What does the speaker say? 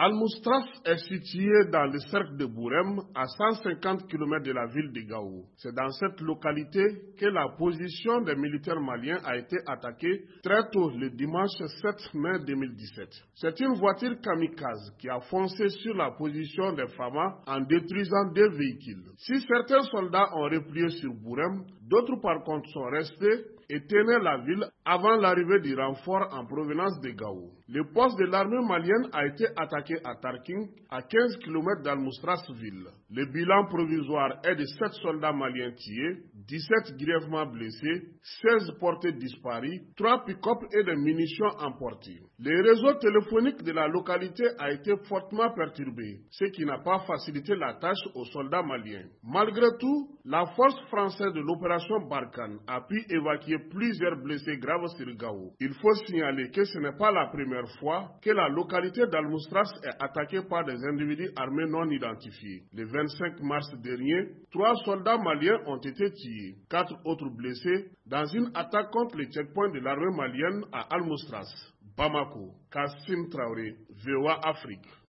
Al-Moustras est situé dans le cercle de Bourem, à 150 km de la ville de Gao. C'est dans cette localité que la position des militaires maliens a été attaquée très tôt le dimanche 7 mai 2017. C'est une voiture kamikaze qui a foncé sur la position des FAMA en détruisant deux véhicules. Si certains soldats ont replié sur Bourem, d'autres par contre sont restés et tenaient la ville avant l'arrivée du renfort en provenance de Gao. Le poste de l'armée malienne a été attaqué à Tarking, à 15 km d'Al-Moustras-ville. Le bilan provisoire est de 7 soldats maliens tués, 17 grièvement blessés, 16 portés disparus, 3 pick-up et des munitions emportées. Le réseau téléphonique de la localité a été fortement perturbé, ce qui n'a pas facilité la tâche aux soldats maliens. Malgré tout, la force française de l'opération Barkhane a pu évacuer plusieurs blessés graves sur Gao. Il faut signaler que ce n'est pas la première fois que la localité d'Al-Moustras est attaquée par des individus armés non identifiés. Le 25 mars dernier, 3 soldats maliens ont été tués, 4 autres blessés dans une attaque contre le checkpoint de l'armée malienne à Al-Moustras. Bamako, Kassim Traoré, VOA Afrique.